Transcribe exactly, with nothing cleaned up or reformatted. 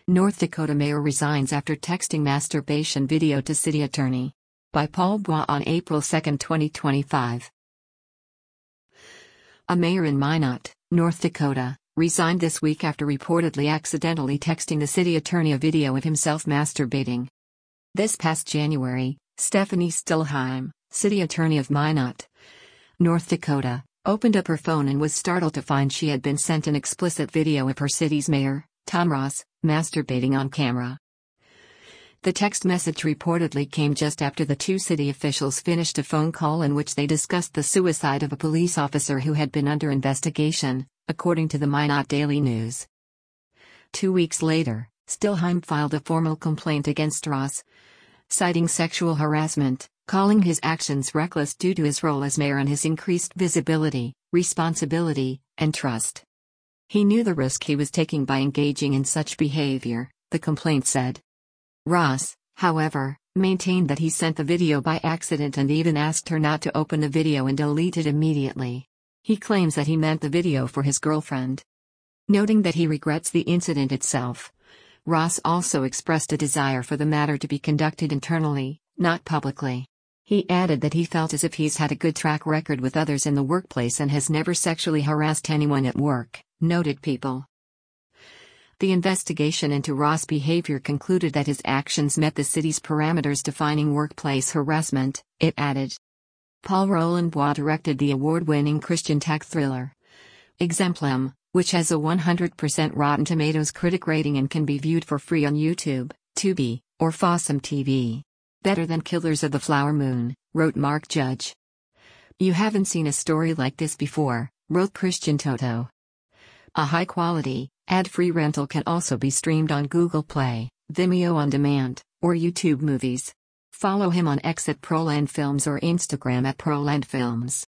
North Dakota mayor resigns after texting masturbation video to city attorney. By Paul Bois on April second, twenty twenty-five. A mayor in Minot, North Dakota, resigned this week after reportedly accidentally texting the city attorney a video of himself masturbating. This past January, Stephanie Stillheim, city attorney of Minot, North Dakota, opened up her phone and was startled to find she had been sent an explicit video of her city's mayor, Tom Ross, masturbating on camera. The text message reportedly came just after the two city officials finished a phone call in which they discussed the suicide of a police officer who had been under investigation, according to the Minot Daily News. Two weeks later, Stillheim filed a formal complaint against Ross, citing sexual harassment, calling his actions reckless due to his role as mayor and his increased visibility, responsibility, and trust. He knew the risk he was taking by engaging in such behavior, the complaint said. Ross, however, maintained that he sent the video by accident and even asked her not to open the video and delete it immediately. He claims that he meant the video for his girlfriend. Noting that he regrets the incident itself, Ross also expressed a desire for the matter to be conducted internally, not publicly. He added that he felt as if he's had a good track record with others in the workplace and has never sexually harassed anyone at work, noted People. The investigation into Ross' behavior concluded that his actions met the city's parameters defining workplace harassment, it added. Paul Roland Bois directed the award-winning Christian tech thriller Exemplum, which has a one hundred percent Rotten Tomatoes critic rating and can be viewed for free on YouTube, Tubi, or Fossum T V. Better than Killers of the Flower Moon, wrote Mark Judge. You haven't seen a story like this before, wrote Christian Toto. A high-quality, ad-free rental can also be streamed on Google Play, Vimeo On Demand, or YouTube Movies. Follow him on X at Proland Films or Instagram at Proland Films.